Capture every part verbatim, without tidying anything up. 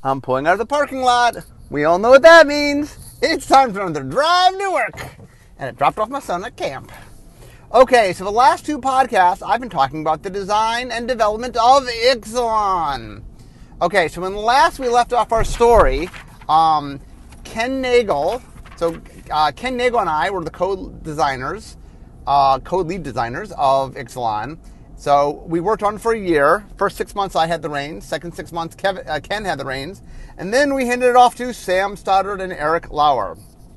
I'm pulling out of the parking lot. We all know what that means. It's time for another drive to work. And it dropped off my son at camp. Okay, so the last two podcasts, I've been talking about the design and development of Ixalan. Okay, so when last we left off our story, um, Ken Nagel, so uh, Ken Nagel and I were the co-designers, uh, co-lead designers of Ixalan. So we worked on it for a year. First six months I had the reins. Second six months Kevin, uh, Ken had the reins. And then we handed it off to Sam Stoddard and Eric Lauer.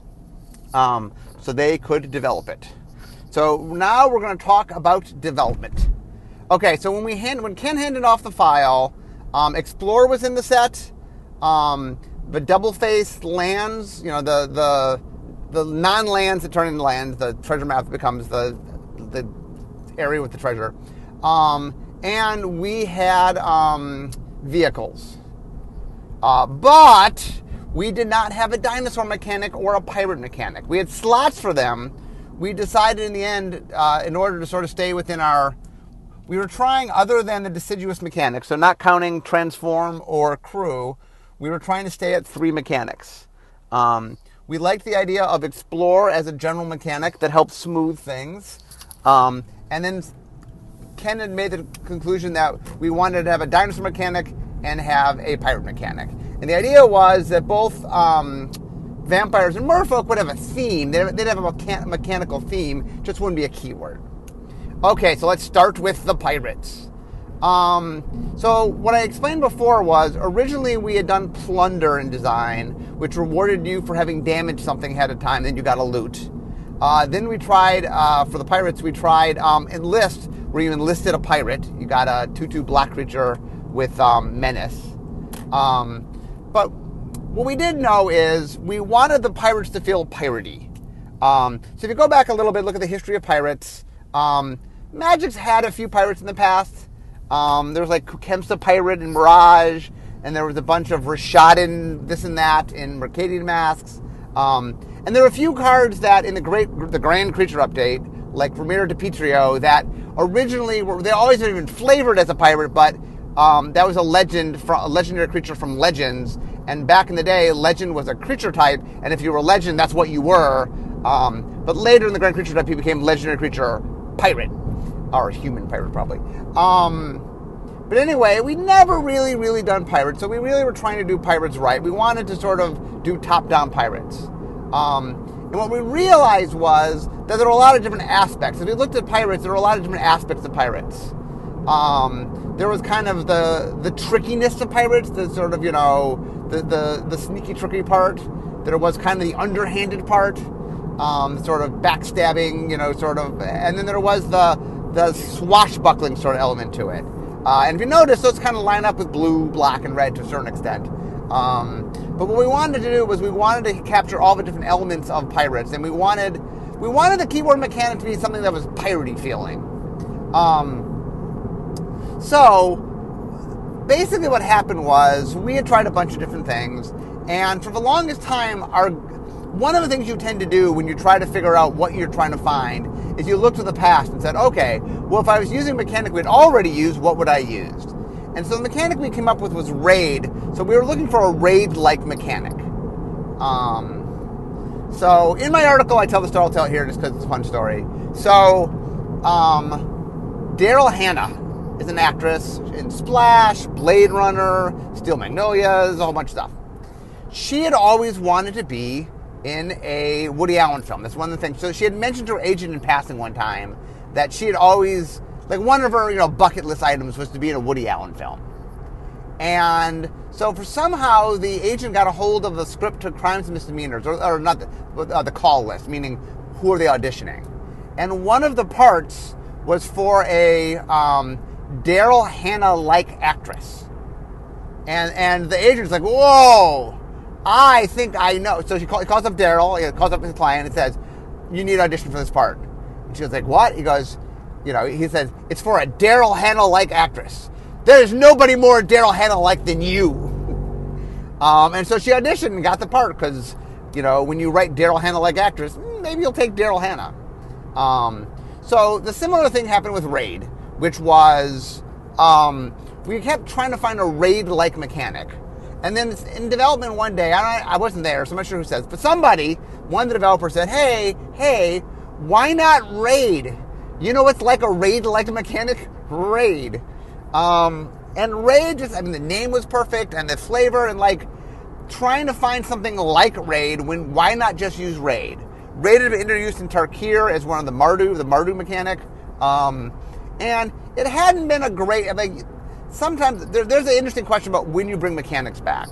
Um, so they could develop it. So now we're going to talk about development. Okay, so when we hand, when Ken handed off the file, um, Explorer was in the set. Um, the double-faced lands, you know, the the the non-lands that turn into lands, the treasure map becomes the the area with the treasure. Um, and we had um, vehicles. Uh, but we did not have a dinosaur mechanic or a pirate mechanic. We had slots for them. We decided in the end, uh, in order to sort of stay within our... We were trying, other than the deciduous mechanics, so not counting transform or crew, we were trying to stay at three mechanics. Um, we liked the idea of explore as a general mechanic that helps smooth things. Um, and then Ken had made the conclusion that we wanted to have a dinosaur mechanic and have a pirate mechanic. And the idea was that both um, vampires and merfolk would have a theme. They'd have, they'd have a mechan- mechanical theme, just wouldn't be a keyword. Okay, so let's start with the pirates. Um, so what I explained before was originally we had done plunder in design, which rewarded you for having damaged something ahead of time, then you got a loot. Uh, then we tried, uh, for the pirates, we tried um, enlist, where you enlisted a pirate. You got a two two black creature with um, menace. Um, but what we did know is we wanted the pirates to feel piratey. Um, so if you go back a little bit, look at the history of pirates. Um, Magic's had a few pirates in the past. Um, there was like Kukemsa Pirate in Mirage, and there was a bunch of Rishadan this and that in Mercadian Masks. Um, and there were a few cards that in the great, the Grand Creature update, like Ramiro DiPietro, that originally were, they always have been flavored as a pirate, but um, that was a legend, from, a legendary creature from Legends. And back in the day, Legend was a creature type, and if you were a Legend, that's what you were. Um, but later in the Grand Creature type, he became Legendary Creature Pirate, or Human Pirate probably. Um, but anyway, we never really, really done pirates, so we really were trying to do pirates right. We wanted to sort of do top-down pirates. Um, and what we realized was that there were a lot of different aspects. If we looked at pirates, there were a lot of different aspects of pirates. Um, there was kind of the the trickiness of pirates, the sort of, you know, the, the, the sneaky, tricky part. There was kind of the underhanded part, um, sort of backstabbing, you know, sort of. And then there was the, the swashbuckling sort of element to it. Uh, and if you notice, those kind of line up with blue, black, and red to a certain extent. Um, but what we wanted to do was we wanted to capture all the different elements of pirates, and we wanted we wanted the keyword mechanic to be something that was piratey feeling. Um, so basically, what happened was we had tried a bunch of different things, and for the longest time, our one of the things you tend to do when you try to figure out what you're trying to find is you look to the past and said, okay, well, if I was using a mechanic we'd already used, what would I use? And so the mechanic we came up with was raid. So we were looking for a raid-like mechanic. Um, so in my article, I tell the story. I'll tell it here just because it's a fun story. So um, Daryl Hannah is an actress in Splash, Blade Runner, Steel Magnolias, a whole bunch of stuff. She had always wanted to be in a Woody Allen film. That's one of the things. So she had mentioned to her agent in passing one time that she had always, like one of her, you know, bucket list items was to be in a Woody Allen film. And so for somehow the agent got a hold of the script to Crimes and Misdemeanors, or, or not the, uh, the call list, meaning who are they auditioning? And one of the parts was for a um, Daryl Hannah-like actress. And and the agent's like, whoa, I think I know. So she, call, he calls up Daryl, he calls up his client and says, you need to audition for this part. And she was like, what? He goes, you know, he says, it's for a Daryl Hannah-like actress. There's nobody more Daryl Hannah-like than you. Um, and so she auditioned and got the part because, you know, when you write Daryl Hannah-like actress, maybe you'll take Daryl Hannah. Um, so the similar thing happened with Raid, which was um, we kept trying to find a Raid-like mechanic. And then in development one day, I, I wasn't there, so I'm not sure who says, but somebody, one of the developers said, hey, hey, why not raid? You know what's like a raid-like mechanic? Raid. Um, and raid just, I mean, the name was perfect, and the flavor, and like, trying to find something like raid, when why not just use raid? Raid had been introduced in Tarkir as one of the Mardu, the Mardu mechanic, um, and it hadn't been a great, I mean, sometimes there, there's an interesting question about when you bring mechanics back.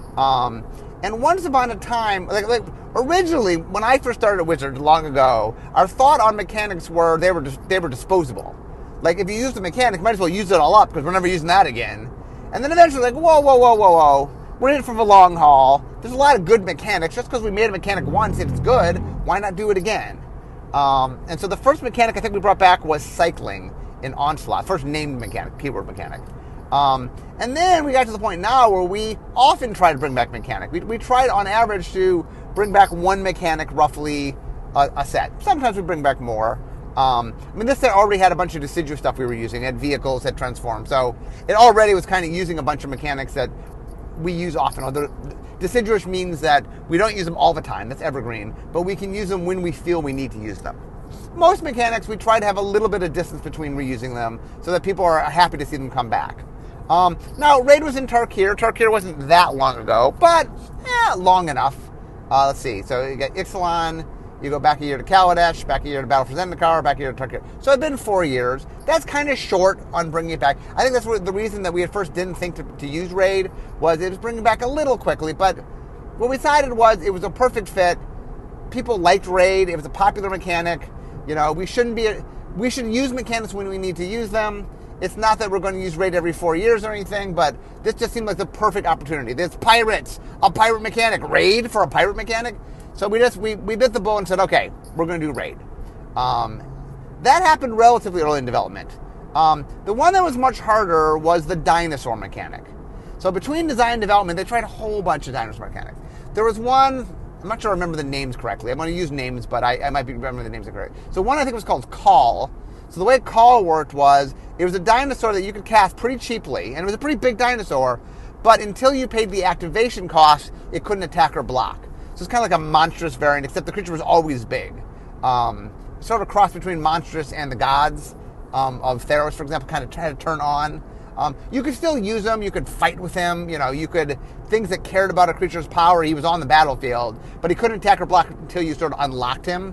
Um, and once upon a time, like, like originally, when I first started at Wizards long ago, our thought on mechanics were they were they were disposable. Like, if you use the mechanic, you might as well use it all up because we're never using that again. And then eventually, like, whoa, whoa, whoa, whoa, whoa, we're in it for the long haul. There's a lot of good mechanics. Just because we made a mechanic once, if it's good, why not do it again? Um, and so the first mechanic I think we brought back was cycling in Onslaught. First named mechanic, keyword mechanic. Um, and then we got to the point now where we often try to bring back mechanic. We, we tried on average to bring back one mechanic roughly a, a set. Sometimes we bring back more. Um, I mean, this set already had a bunch of deciduous stuff we were using. It had vehicles, it had transformed. So it already was kind of using a bunch of mechanics that we use often. Although deciduous means that we don't use them all the time. That's evergreen. But we can use them when we feel we need to use them. Most mechanics, we try to have a little bit of distance between reusing them so that people are happy to see them come back. Um, now, Raid was in Tarkir. Tarkir wasn't that long ago, but eh, long enough. Uh, let's see. So you get Ixalan, you go back a year to Kaladesh, back a year to Battle for Zendikar, back a year to Tarkir. So it's been four years. That's kind of short on bringing it back. I think that's what, the reason that we at first didn't think to, to use Raid was it was bringing it back a little quickly, but what we decided was it was a perfect fit. People liked Raid. It was a popular mechanic. You know, we shouldn't be, we should use mechanics when we need to use them. It's not that we're going to use Raid every four years or anything, but this just seemed like the perfect opportunity. There's pirates, a pirate mechanic, Raid for a pirate mechanic. So we just, we, we bit the bullet and said, okay, we're going to do Raid. Um, that happened relatively early in development. Um, the one that was much harder was the dinosaur mechanic. So between design and development, they tried a whole bunch of dinosaur mechanics. There was one, I'm not sure I remember the names correctly. I'm going to use names, but I, I might be remembering the names incorrectly. So one I think was called Call. So the way Call worked was, it was a dinosaur that you could cast pretty cheaply, and it was a pretty big dinosaur, but until you paid the activation cost, it couldn't attack or block. So it's kind of like a monstrous variant, except the creature was always big. Um, sort of a cross between monstrous and the gods um, of Theros, for example, kind of had to turn on. Um, you could still use him, you could fight with him, you know, you could, things that cared about a creature's power, he was on the battlefield, but he couldn't attack or block until you sort of unlocked him.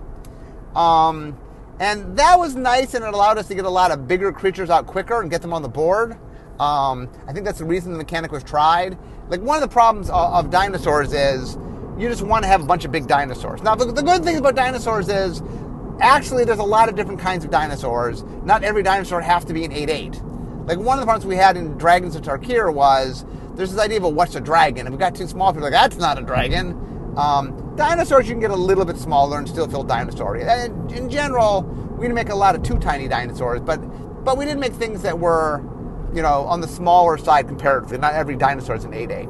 Um... And that was nice, and it allowed us to get a lot of bigger creatures out quicker and get them on the board. Um, I think that's the reason the mechanic was tried. Like, one of the problems of, of dinosaurs is you just want to have a bunch of big dinosaurs. Now, the, the good thing about dinosaurs is actually there's a lot of different kinds of dinosaurs. Not every dinosaur has to be an eight eight. Like, one of the problems we had in Dragons of Tarkir was there's this idea of, well, what's a dragon? If we got too small, people are like, that's not a dragon. Um, dinosaurs, you can get a little bit smaller and still feel dinosaur-y. And in general, we didn't make a lot of too tiny dinosaurs, but but we did make things that were, you know, on the smaller side comparatively. Not every dinosaur is an eight eight.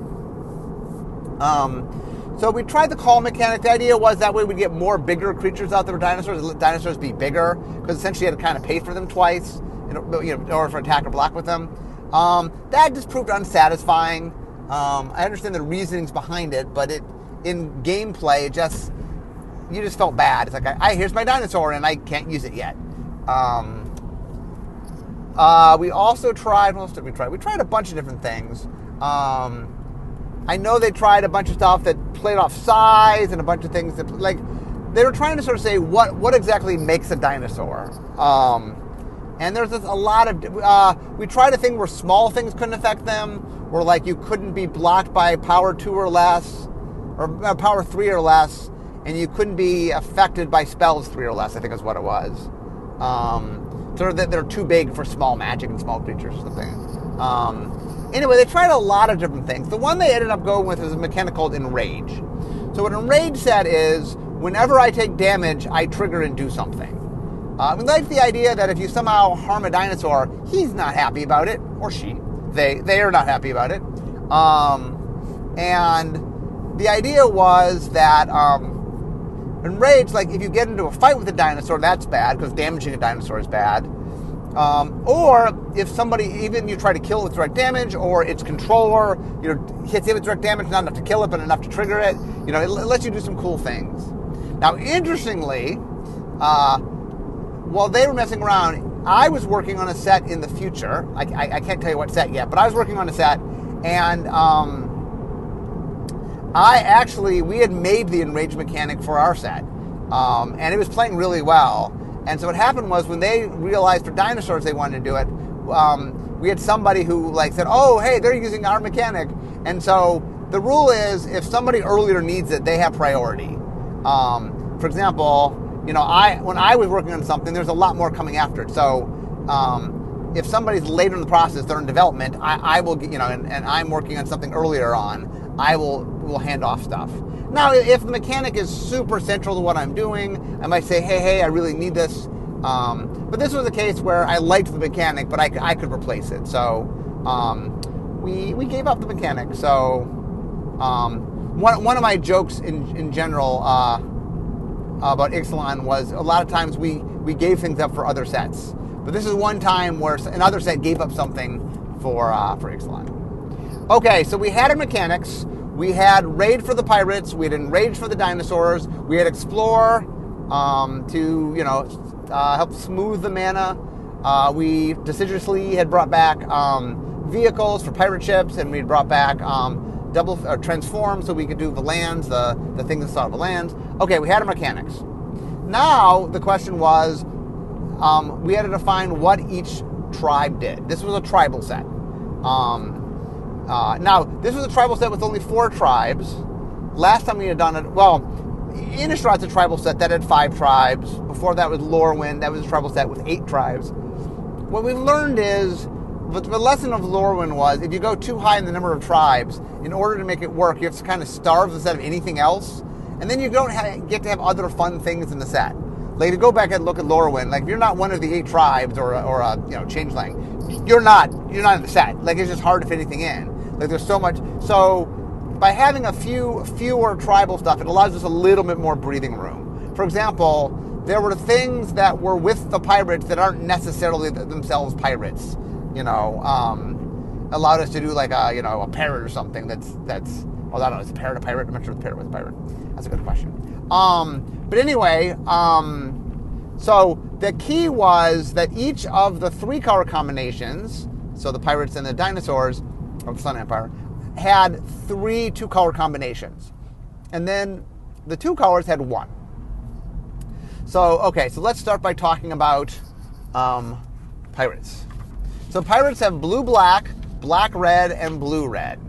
Um, so we tried the call mechanic. The idea was that way we'd get more bigger creatures out there for dinosaurs, let dinosaurs be bigger, because essentially you had to kind of pay for them twice in, you know, in order for attack or block with them. Um, that just proved unsatisfying. Um, I understand the reasonings behind it, but it in gameplay, it just, you just felt bad. It's like, I, I here's my dinosaur, and I can't use it yet. Um, uh, we also tried, what else did we try? We tried a bunch of different things. Um, I know they tried a bunch of stuff that played off size, and a bunch of things that, like, they were trying to sort of say, what, what exactly makes a dinosaur? Um, and there's just a lot of, uh, we tried a thing where small things couldn't affect them, where, like, you couldn't be blocked by power two or less, or uh, power three or less, and you couldn't be affected by spells three or less, I think is what it was. Um, so that they're too big for small magic and small creatures or something. Um, anyway, they tried a lot of different things. The one they ended up going with is a mechanic called Enrage. So what Enrage said is, whenever I take damage, I trigger and do something. Uh, we like the idea that if you somehow harm a dinosaur, he's not happy about it, or she. They, they are not happy about it. Um, and the idea was that um, Enrage, like, if you get into a fight with a dinosaur, that's bad, because damaging a dinosaur is bad. Um, or if somebody, even you try to kill it with direct damage, or its controller, you know, hits it with direct damage, not enough to kill it, but enough to trigger it, you know, it, it lets you do some cool things. Now, interestingly, uh, while they were messing around, I was working on a set in the future. I, I, I can't tell you what set yet, but I was working on a set, and um, I actually, we had made the enrage mechanic for our set, um, and it was playing really well. And so what happened was when they realized for dinosaurs they wanted to do it, um, we had somebody who like said, oh, hey, they're using our mechanic. And so the rule is if somebody earlier needs it, they have priority. Um, for example, you know, I when I was working on something, there's a lot more coming after it. So um, if somebody's later in the process, they're in development, I, I will get, you know, and, and I'm working on something earlier on, I will will hand off stuff. Now, if the mechanic is super central to what I'm doing, I might say, hey, hey, I really need this. Um, but this was a case where I liked the mechanic, but I, I could replace it. So um, we we gave up the mechanic. So um, one, one of my jokes in, in general uh, about Ixalan was a lot of times we, we gave things up for other sets. But this is one time where another set gave up something for, uh, for Ixalan. Okay, so we had our mechanics. We had raid for the pirates. We had enrage for the dinosaurs. We had explore um, to, you know, uh, help smooth the mana. Uh, we deciduously had brought back um, vehicles for pirate ships, and we had brought back um, double uh, transform so we could do the lands, the the things that saw the lands. Okay, we had our mechanics. Now the question was, um, we had to define what each tribe did. This was a tribal set. Um, Uh, now, this was a tribal set with only four tribes. Last time we had done it, well, Innistrad's a tribal set that had five tribes. Before that was Lorwyn, that was a tribal set with eight tribes. What we've learned is, the, the lesson of Lorwyn was, if you go too high in the number of tribes, in order to make it work, you have to kind of starve the set of anything else, and then you don't ha- get to have other fun things in the set. Like, if you go back and look at Lorwyn, like, if you're not one of the eight tribes, or, or a, you know, changeling, you're not, you're not in the set. Like, it's just hard to fit anything in. Like, there's so much. So by having a few fewer tribal stuff, it allows us a little bit more breathing room. For example, there were things that were with the pirates that aren't necessarily themselves pirates. You know, um, allowed us to do like a, you know, a parrot or something that's, that's, well, I don't know, is a parrot a pirate? I'm not sure if the parrot was a pirate. That's a good question. Um, but anyway, um, so the key was that each of the three color combinations, so the pirates and the dinosaurs, of the Sun Empire, had three two-color combinations. And then the two colors had one. So, okay, so let's start by talking about um, pirates. So pirates have blue-black, black-red, and blue-red.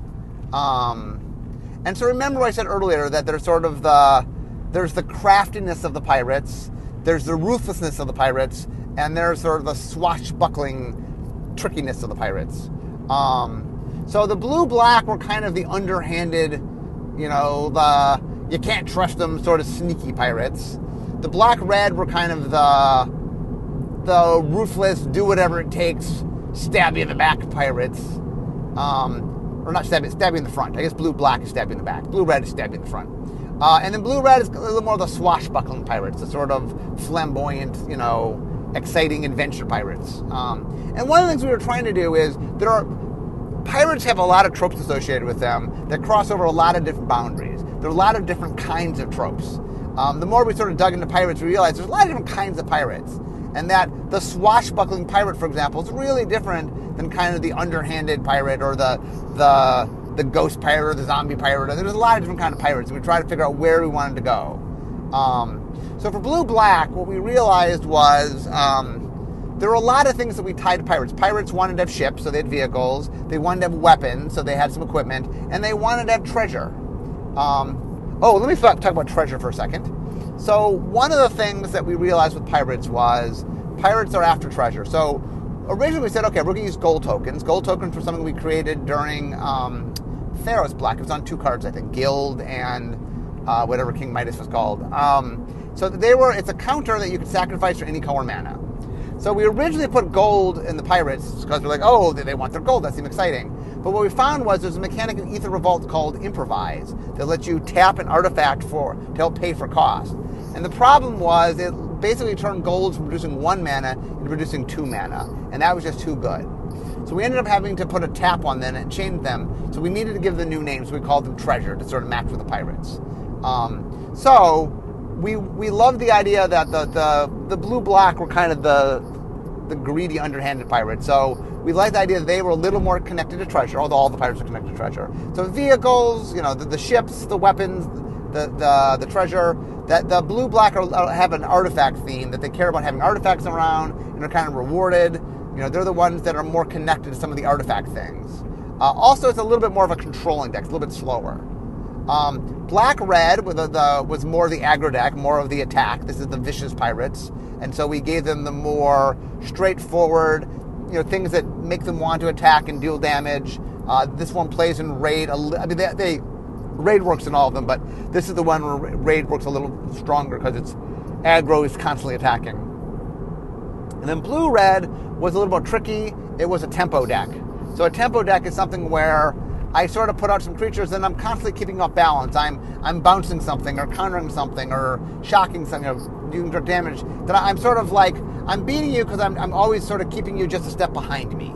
Um, and so remember what I said earlier, that there's sort of the, there's the craftiness of the pirates, there's the ruthlessness of the pirates, and there's sort of the swashbuckling trickiness of the pirates. Um, so the blue-black were kind of the underhanded, you know, the you can't trust them sort of sneaky pirates. The black-red were kind of the the ruthless, do whatever it takes, stab you in the back pirates. Um, or not stab you, stab you in the front. I guess blue-black is stab you in the back. Blue-red is stab you in the front. Uh, and then blue-red is a little more of the swashbuckling pirates, the sort of flamboyant, you know, exciting adventure pirates. Um, and one of the things we were trying to do is there are pirates have a lot of tropes associated with them that cross over a lot of different boundaries. There are a lot of different kinds of tropes. Um, the more we sort of dug into pirates, we realized there's a lot of different kinds of pirates, and that the swashbuckling pirate, for example, is really different than kind of the underhanded pirate or the the the ghost pirate or the zombie pirate. There's a lot of different kinds of pirates, and we tried to figure out where we wanted to go. Um, so for blue-black, what we realized was um, there were a lot of things that we tied to pirates. Pirates wanted to have ships, so they had vehicles. They wanted to have weapons, so they had some equipment. And they wanted to have treasure. Um, oh, let me talk about treasure for a second. So one of the things that we realized with pirates was pirates are after treasure. So originally we said, okay, we're going to use gold tokens. Gold tokens were something we created during um, Theros Black. It was on two cards, I think, Guild and uh, whatever King Midas was called. Um, so they were. It's a counter that you could sacrifice for any color mana. So we originally put gold in the pirates because we're like, oh, they want their gold. That seemed exciting. But what we found was there's a mechanic in Aether Revolt called Improvise that lets you tap an artifact for to help pay for cost. And the problem was it basically turned gold from producing one mana into producing two mana, and that was just too good. So we ended up having to put a tap on them and change them. So we needed to give them new names. We called them Treasure to sort of match with the pirates. Um, so we we loved the idea that the the, the blue-black were kind of the the greedy, underhanded pirates. So we liked the idea that they were a little more connected to treasure, although all the pirates are connected to treasure. So vehicles, you know, the, the ships, the weapons, the the, the treasure. That the blue-black have an artifact theme, that they care about having artifacts around and are kind of rewarded. You know, they're the ones that are more connected to some of the artifact things. Uh, also, it's a little bit more of a controlling deck, it's a little bit slower. Um, Black-red was, the, the, was more the aggro deck, more of the attack. This is the vicious pirates. And so we gave them the more straightforward, you know, things that make them want to attack and deal damage. Uh, this one plays in raid. A li- I mean, they, they raid works in all of them, but this is the one where raid works a little stronger because it's aggro is constantly attacking. And then blue-red was a little more tricky. It was a tempo deck. So a tempo deck is something where I sort of put out some creatures and I'm constantly keeping off balance. I'm I'm bouncing something or countering something or shocking something or doing damage. That I'm sort of like, I'm beating you because I'm, I'm always sort of keeping you just a step behind me.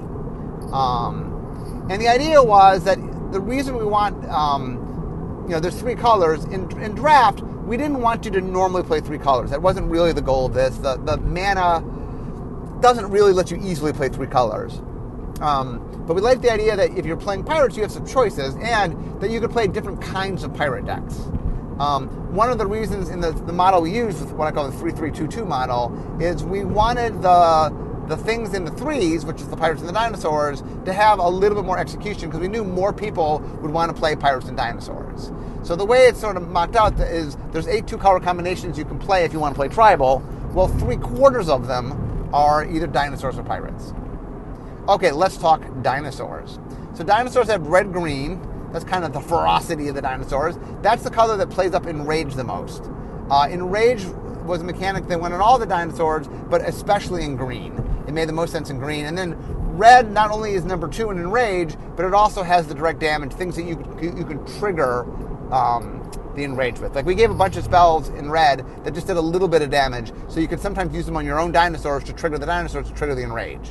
Um, and the idea was that the reason we want, um, you know, there's three colors. In, in draft, we didn't want you to normally play three colors. That wasn't really the goal of this. The, the mana doesn't really let you easily play three colors. Um, but we like the idea that if you're playing pirates, you have some choices, and that you could play different kinds of pirate decks. Um, one of the reasons in the, the model we use, what I call the three three two two model, is we wanted the the things in the threes, which is the pirates and the dinosaurs, to have a little bit more execution, because we knew more people would want to play pirates and dinosaurs. So the way it's sort of mocked out is there's eight two-color combinations you can play if you want to play tribal. Well, three quarters of them are either dinosaurs or pirates. Okay, let's talk dinosaurs. So dinosaurs have red-green. That's kind of the ferocity of the dinosaurs. That's the color that plays up Enrage the most. Uh, Enrage was a mechanic that went on all the dinosaurs, but especially in green. It made the most sense in green. And then red not only is number two in Enrage, but it also has the direct damage, things that you you can trigger um, the Enrage with. Like we gave a bunch of spells in red that just did a little bit of damage, so you could sometimes use them on your own dinosaurs to trigger the dinosaurs to trigger the Enrage.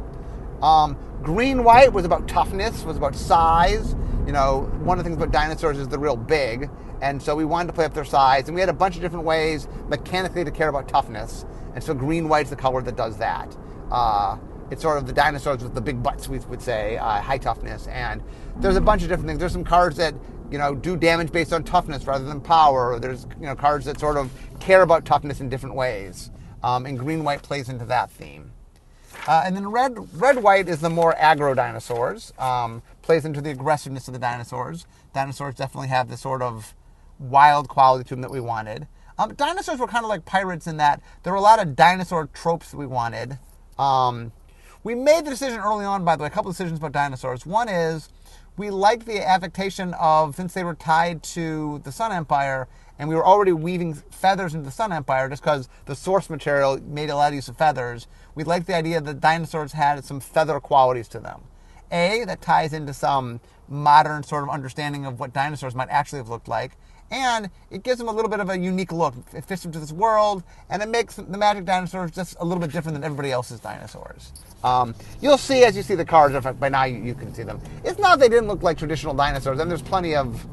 Um, green-white was about toughness, was about size. You know, one of the things about dinosaurs is they're real big, and so we wanted to play up their size, and we had a bunch of different ways mechanically to care about toughness, and so green-white's the color that does that. Uh, it's sort of the dinosaurs with the big butts, we would say, uh, high toughness, and there's a bunch of different things. There's some cards that, you know, do damage based on toughness rather than power. There's, you know, cards that sort of care about toughness in different ways, um, and green-white plays into that theme. Uh, and then red, red-white is the more aggro dinosaurs, um, plays into the aggressiveness of the dinosaurs. Dinosaurs definitely have the sort of wild quality to them that we wanted. Um, dinosaurs were kind of like pirates in that there were a lot of dinosaur tropes that we wanted. Um, we made the decision early on, by the way, a couple of decisions about dinosaurs. One is we liked the affectation of, since they were tied to the Sun Empire, and we were already weaving feathers into the Sun Empire just because the source material made a lot of use of feathers, we liked the idea that dinosaurs had some feather qualities to them. A, that ties into some modern sort of understanding of what dinosaurs might actually have looked like, and it gives them a little bit of a unique look. It fits into this world, and it makes the magic dinosaurs just a little bit different than everybody else's dinosaurs. Um, you'll see as you see the cards, in fact, by now you, you can see them. It's not they didn't look like traditional dinosaurs, and there's plenty of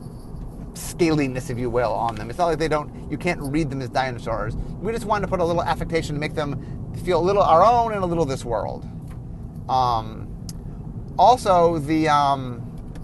scaliness, if you will, on them. It's not like they don't, you can't read them as dinosaurs. We just wanted to put a little affectation to make them feel a little our own and a little this world. Um, also, the um,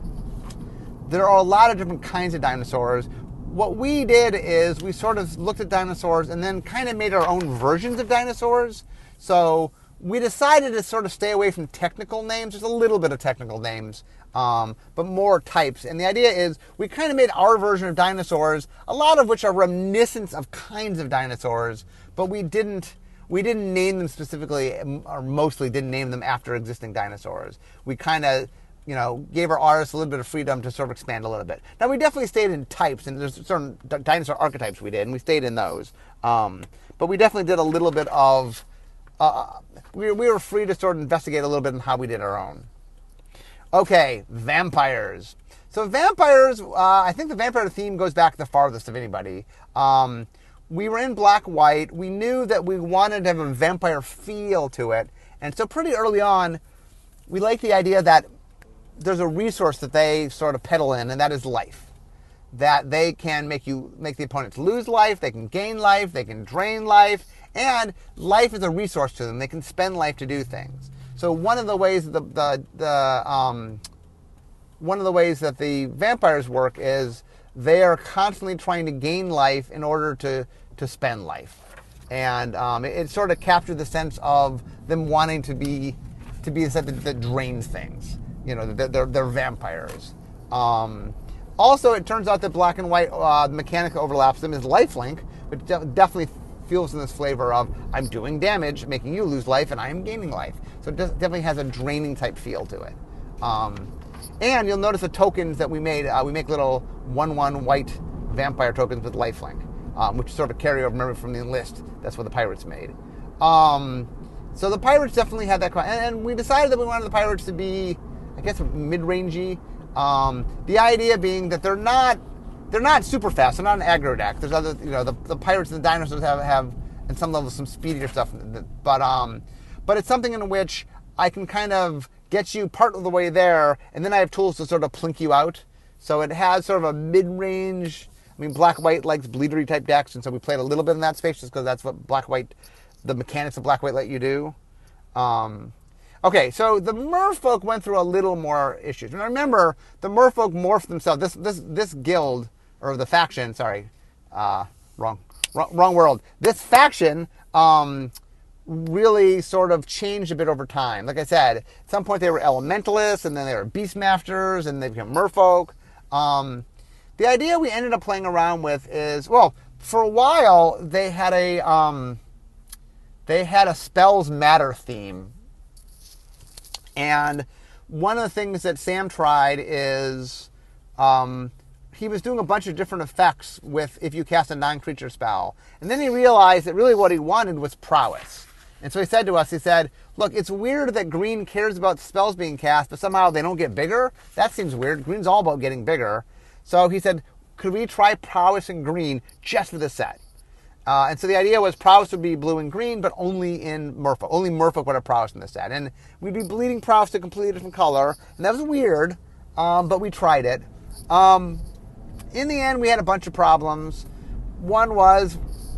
there are a lot of different kinds of dinosaurs. What we did is we sort of looked at dinosaurs and then kind of made our own versions of dinosaurs. So we decided to sort of stay away from technical names. There's a little bit of technical names, um, but more types. And the idea is we kind of made our version of dinosaurs, a lot of which are reminiscent of kinds of dinosaurs, but we didn't we didn't name them specifically, or mostly didn't name them after existing dinosaurs. We kind of, you know, gave our artists a little bit of freedom to sort of expand a little bit. Now, we definitely stayed in types, and there's certain dinosaur archetypes we did, and we stayed in those. Um, but we definitely did a little bit of, uh, we, we were free to sort of investigate a little bit in how we did our own. Okay, vampires. So vampires, uh, I think the vampire theme goes back the farthest of anybody. Um, we were in black-white. We knew that we wanted to have a vampire feel to it. And so pretty early on, we liked the idea that there's a resource that they sort of peddle in, and that is life. That they can make you make the opponents lose life, they can gain life, they can drain life, and life is a resource to them. They can spend life to do things. So one of the ways the the, the um, one of the ways that the vampires work is they are constantly trying to gain life in order to to spend life, and um, it, it sort of captured the sense of them wanting to be to be the set that, that drains things. You know, they're they're, they're vampires. Um, also, it turns out that black and white uh, mechanic overlaps them is lifelink, but de- definitely feels in this flavor of I'm doing damage, making you lose life, and I am gaining life. So it does, definitely has a draining type feel to it. Um, and you'll notice the tokens that we made. Uh, we make little one one white vampire tokens with lifelink, um, which sort of carry over, remember, from the Enlist. That's what the pirates made. Um, so the pirates definitely had that, and, and we decided that we wanted the pirates to be, I guess, mid-rangey. Um, the idea being that they're not they're not super fast. They're not an aggro deck. There's other, you know, the, the pirates and the dinosaurs have have in some level some speedier stuff, but um, but it's something in which I can kind of get you part of the way there, and then I have tools to sort of plink you out. So it has sort of a mid-range. I mean, black-white likes bleedery type decks, and so we played a little bit in that space just because that's what black-white, the mechanics of black-white let you do. Um, okay, so the merfolk went through a little more issues. And remember, the merfolk morphed themselves. This this this guild, or the faction, sorry, uh, wrong, wrong, wrong world. This faction um, really sort of changed a bit over time. Like I said, at some point they were elementalists, and then they were beastmasters, and they became merfolk. Um, the idea we ended up playing around with is, well, for a while they had a um, they had a spells matter theme. And one of the things that Sam tried is um, he was doing a bunch of different effects with if you cast a non-creature spell. And then he realized that really what he wanted was prowess. And so he said to us, he said, look, it's weird that green cares about spells being cast, but somehow they don't get bigger. That seems weird. Green's all about getting bigger. So he said, could we try prowess in green just for this set? Uh, and so the idea was prowess would be blue and green, but only in merfolk. Only merfolk would have prowess in this set. And we'd be bleeding prowess to a completely different color. And that was weird, um, but we tried it. Um, in the end, we had a bunch of problems. One was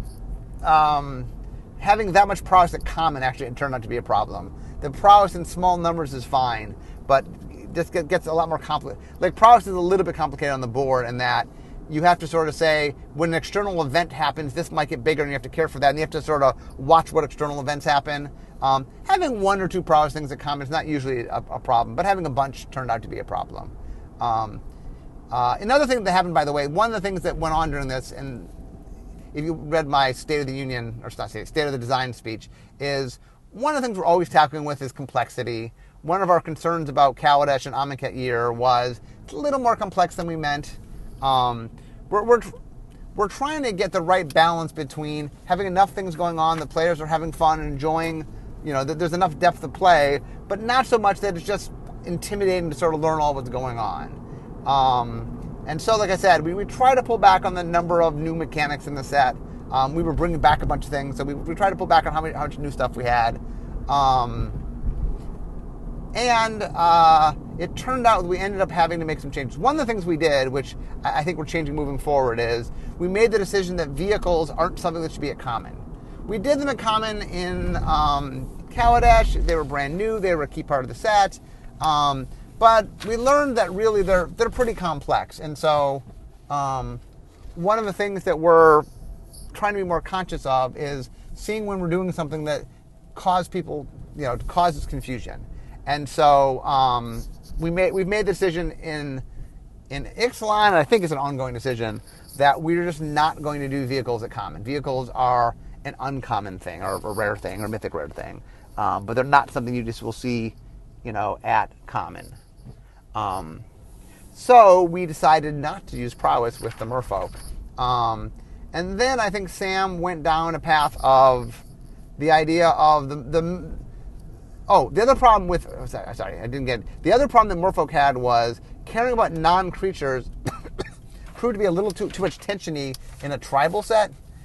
um, having that much prowess at common actually it turned out to be a problem. The prowess in small numbers is fine, but this gets a lot more complicated. Like, prowess is a little bit complicated on the board in that you have to sort of say, when an external event happens, this might get bigger, and you have to care for that, and you have to sort of watch what external events happen. Um, having one or two prowess things at common is not usually a, a problem, but having a bunch turned out to be a problem. Um, uh, another thing that happened, by the way, one of the things that went on during this, and if you read my State of the Union, or not State, State of the Design speech, is one of the things we're always tackling with is complexity. One of our concerns about Kaladesh and Amonkhet Year was it's a little more complex than we meant. Um, we're, we're we're trying to get the right balance between having enough things going on that players are having fun and enjoying, you know, that there's enough depth to play, but not so much that it's just intimidating to sort of learn all what's going on. Um, and so, like I said, we, we try to pull back on the number of new mechanics in the set. Um, we were bringing back a bunch of things, so we, we tried to pull back on how, many, how much new stuff we had. Um, And uh, it turned out we ended up having to make some changes. One of the things we did, which I think we're changing moving forward, is we made the decision that vehicles aren't something that should be at common. We did them at common in um, Kaladesh. They were brand new. They were a key part of the set. Um, but we learned that really they're they're pretty complex. And so um, one of the things that we're trying to be more conscious of is seeing when we're doing something that cause people, you know, causes confusion. And so um, we made we've made the decision in in Ixalan, and I think it's an ongoing decision, that we're just not going to do vehicles at common. Vehicles are an uncommon thing, or a rare thing, or a mythic rare thing, um, but they're not something you just will see, you know, at common. Um, so we decided not to use prowess with the merfolk, um, and then I think Sam went down a path of the idea of the the. Oh, the other problem with, oh, sorry, sorry, I didn't get it. The other problem that merfolk had was caring about non-creatures proved to be a little too too much tension-y in a tribal set.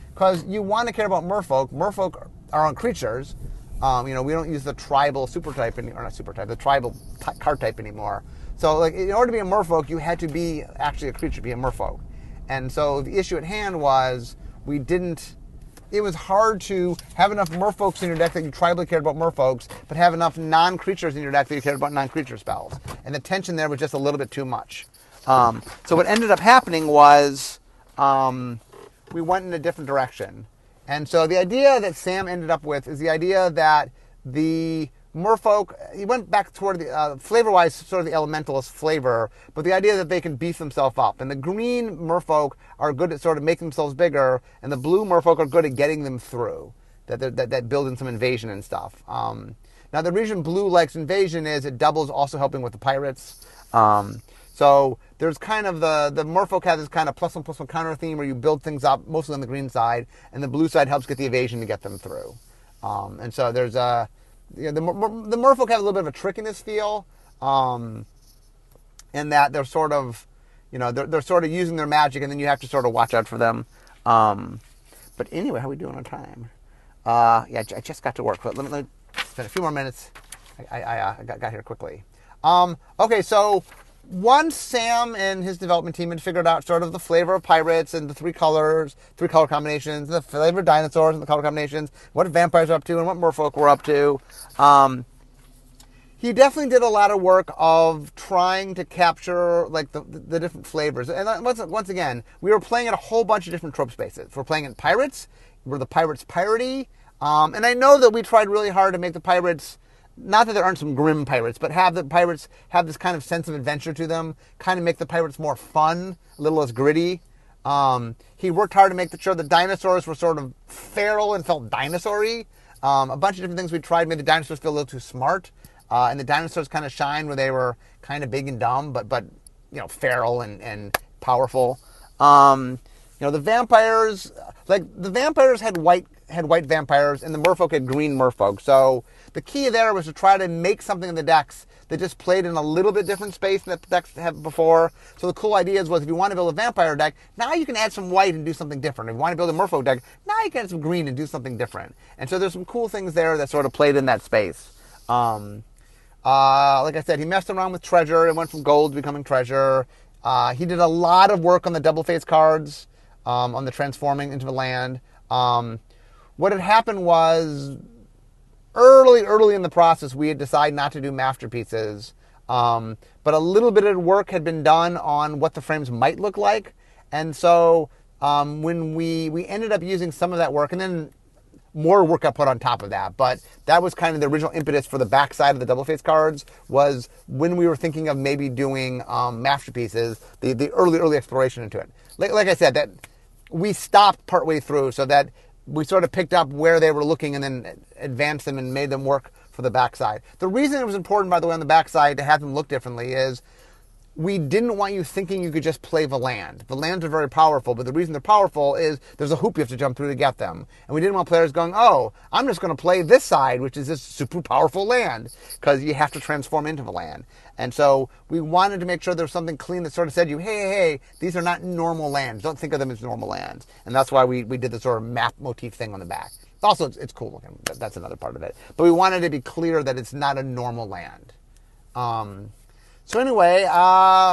because you want to care about merfolk. Merfolk are on creatures. Um, you know, we don't use the tribal super type anymore, or not super type, the tribal t- card type anymore. So, like, in order to be a merfolk, you had to be actually a creature, be a merfolk. And so the issue at hand was we didn't. It was hard to have enough merfolks in your deck that you tribally cared about merfolks, but have enough non-creatures in your deck that you cared about non-creature spells. And the tension there was just a little bit too much. Um, so what ended up happening was um, we went in a different direction. And so the idea that Sam ended up with is the idea that the merfolk, he went back toward the, uh, flavor-wise, sort of the elementalist flavor, but the idea that they can beef themselves up. And the green merfolk are good at sort of making themselves bigger, and the blue merfolk are good at getting them through, that, that, that build in some invasion and stuff. Um, now, the reason blue likes invasion is it doubles also helping with the pirates. Um, so there's kind of the, the merfolk has this kind of plus one plus one counter theme where you build things up, mostly on the green side, and the blue side helps get the evasion to get them through. Um, and so there's a... You know, the, the merfolk have a little bit of a trickiness feel, um, in that they're sort of, you know, they're, they're sort of using their magic, and then you have to sort of watch out for them. Um, but anyway, how are we doing on time? Uh, yeah, I just got to work. But let me, let me spend a few more minutes. I, I, uh, I got, got here quickly. Um, okay, so once Sam and his development team had figured out sort of the flavor of pirates and the three colors, three color combinations, the flavor of dinosaurs and the color combinations, what vampires are up to and what merfolk were up to, um, he definitely did a lot of work of trying to capture like the, the different flavors. And once, once again, we were playing at a whole bunch of different trope spaces. We're playing in pirates. We're the pirates piratey. Um, and I know that we tried really hard to make the pirates, not that there aren't some grim pirates, but have the pirates have this kind of sense of adventure to them, kind of make the pirates more fun, a little less gritty. Um, he worked hard to make sure the dinosaurs were sort of feral and felt dinosaur-y. Um, a bunch of different things we tried made the dinosaurs feel a little too smart. Uh, and the dinosaurs kind of shine where they were kind of big and dumb, but, but you know, feral and, and powerful. Um, you know, the vampires, like the vampires had white had white vampires, and the merfolk had green merfolk. So the key there was to try to make something in the decks that just played in a little bit different space than the decks have before. So the cool idea was if you want to build a vampire deck, now you can add some white and do something different. If you want to build a merfolk deck, now you can add some green and do something different. And so there's some cool things there that sort of played in that space. Um, uh, like I said, he messed around with treasure. It went from gold to becoming treasure. Uh, he did a lot of work on the double face cards, um, on the transforming into the land. Um, what had happened was early, early in the process, we had decided not to do masterpieces, um, but a little bit of work had been done on what the frames might look like. And so um, when we, we ended up using some of that work, and then more work got put on top of that, but that was kind of the original impetus for the backside of the double face cards, was when we were thinking of maybe doing um, masterpieces, the, the early, early exploration into it. Like, like I said, that we stopped partway through so that we sort of picked up where they were looking and then advanced them and made them work for the backside. The reason it was important, by the way, on the backside to have them look differently is we didn't want you thinking you could just play the land. The lands are very powerful, but the reason they're powerful is there's a hoop you have to jump through to get them. And we didn't want players going, oh, I'm just going to play this side, which is this super powerful land, because you have to transform into the land. And so we wanted to make sure there was something clean that sort of said to you, hey, hey, hey, these are not normal lands. Don't think of them as normal lands. And that's why we, we did the sort of map motif thing on the back. Also, it's, it's cool looking. That's another part of it. But we wanted to be clear that it's not a normal land. Um... So anyway, uh,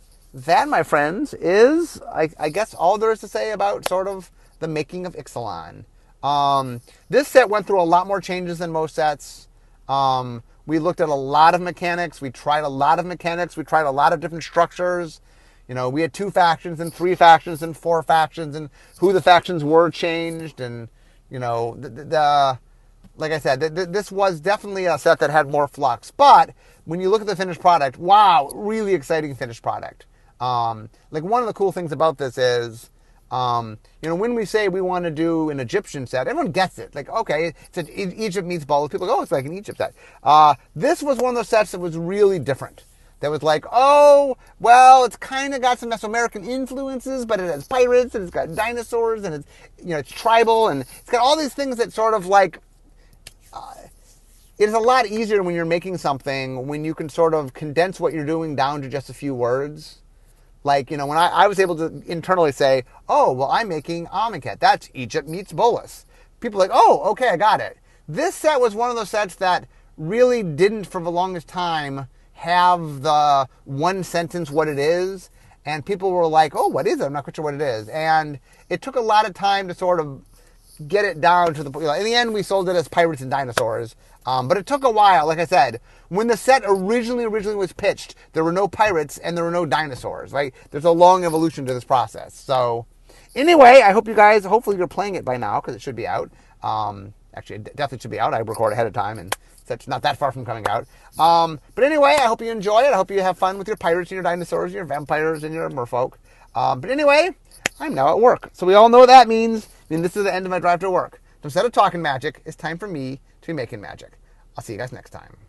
that, my friends, is, I, I guess, all there is to say about sort of the making of Ixalan. Um, this set went through a lot more changes than most sets. Um, we looked at a lot of mechanics. We tried a lot of mechanics. We tried a lot of different structures. You know, we had two factions and three factions and four factions, and who the factions were changed. And, you know, the... the like I said, th- th- this was definitely a set that had more flux. But when you look at the finished product, wow, really exciting finished product. Um, like one of the cool things about this is, um, you know, when we say we want to do an Egyptian set, everyone gets it. Like, okay, it's an e- Egypt meets Ballas. People go, oh, it's like an Egypt set. Uh, this was one of those sets that was really different. That was like, oh, well, it's kind of got some Mesoamerican influences, but it has pirates, and it's got dinosaurs, and it's, you know, it's tribal, and it's got all these things that sort of like, Uh, it's a lot easier when you're making something when you can sort of condense what you're doing down to just a few words. Like, you know, when I, I was able to internally say, oh, well, I'm making Amonkhet. That's Egypt meets Bolus. People are like, oh, okay, I got it. This set was one of those sets that really didn't, for the longest time, have the one sentence what it is. And people were like, oh, what is it? I'm not quite sure what it is. And it took a lot of time to sort of get it down to the point. You know, in the end, we sold it as Pirates and Dinosaurs. Um, but it took a while. Like I said, when the set originally originally was pitched, there were no pirates and there were no dinosaurs. Right? There's a long evolution to this process. So anyway, I hope you guys, hopefully you're playing it by now because it should be out. Um, actually, it definitely should be out. I record ahead of time and it's not that far from coming out. Um, but anyway, I hope you enjoy it. I hope you have fun with your pirates and your dinosaurs, your vampires and your merfolk. Um, but anyway, I'm now at work. So we all know what that means. I mean, this is the end of my drive to work. So instead of talking magic, it's time for me to be making magic. I'll see you guys next time.